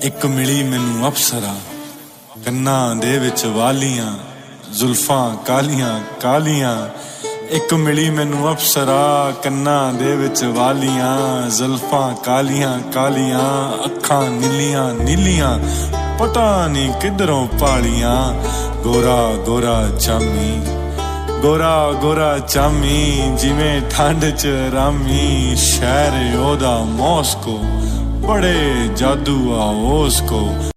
ਇੱਕ ਮਿਲੀ ਮੈਨੂੰ ਅਪਸਰਾ, ਕੰਨਾਂ ਦੇ ਵਿੱਚ ਵਾਲੀਆਂ, ਜ਼ੁਲਫਾਂ ਕਾਲੀਆਂ ਕਾਲੀਆਂ। ਇੱਕ ਮਿਲੀ ਮੈਨੂੰ ਅਪਸਰਾ, ਕੰਨਾਂ ਦੇ ਵਿੱਚ ਵਾਲੀਆਂ, ਜ਼ੁਲਫਾਂ ਕਾਲੀਆਂ ਕਾਲੀਆਂ, ਅੱਖਾਂ ਨੀਲੀਆਂ ਨੀਲੀਆਂ, ਪਤਾ ਨਹੀਂ ਕਿੱਧਰੋਂ ਪਾਲੀਆਂ। ਗੋਰਾ ਗੋਰਾ ਚਾਮੀ, ਗੋਰਾ ਗੋਰਾ ਚਾਮੀ, ਜਿਵੇਂ ਠੰਡ 'ਚ ਰਾਮੀ। ਸ਼ਹਿਰ ਉਹਦਾ ਮੌਸਕੋ, ਬੜੇ ਜਾਦੂ ਆ ਉਸ ਕੋ।